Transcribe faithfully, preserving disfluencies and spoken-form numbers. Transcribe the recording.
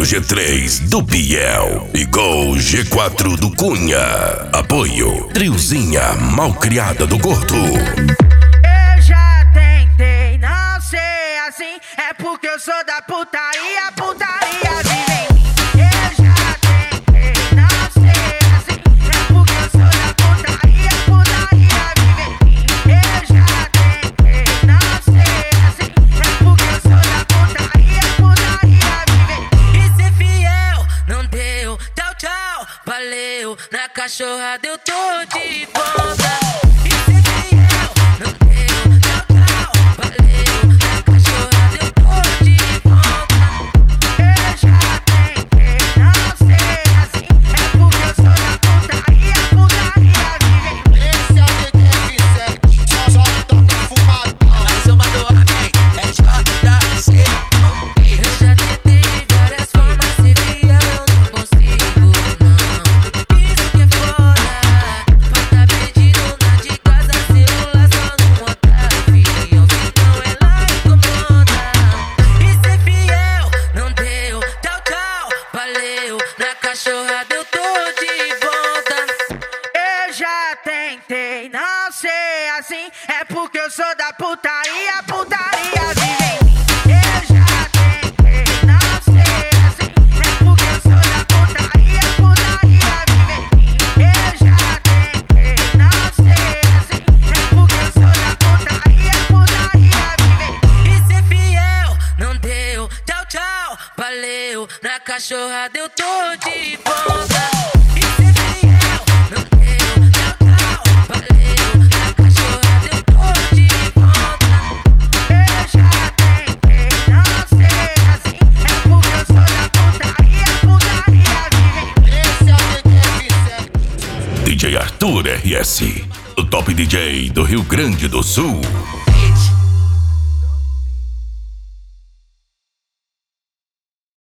G três do Biel e Gol G quatro do Cunha. Apoio Triozinha Malcriada do Gordo. Eu já tentei não ser assim, é porque eu sou da putaria, putaria vive em mim. Eu já tentei não ser assim, é porque eu sou da putaria, putaria vive em mim. Eu já tentei não ser assim, é porque eu sou da putaria, putaria vive em mim. E ser fiel não deu, tchau, tchau, valeu. Na cachorrada eu tô de volta. Na cachorrada eu tô de volta. Eu já tentei não ser assim, é porque eu sou da putaria, putaria vive em mim. Eu já tentei não ser assim, é porque eu sou da putaria, putaria vive em mim. Eu já tentei não ser assim, é porque eu sou da putaria, putaria vive em mim. E ser fiel não deu, tchau, tchau, valeu. Na cachorrada eu tô de volta. E ser fiel não deu, tchau, tchau, valeu. Na cachorrada eu tô de volta. Eu já tentei não ser assim, é porque eu sou da putaria, putaria vive em mim. Esse é o D J D J Arthur R S, o top D J do Rio Grande do Sul.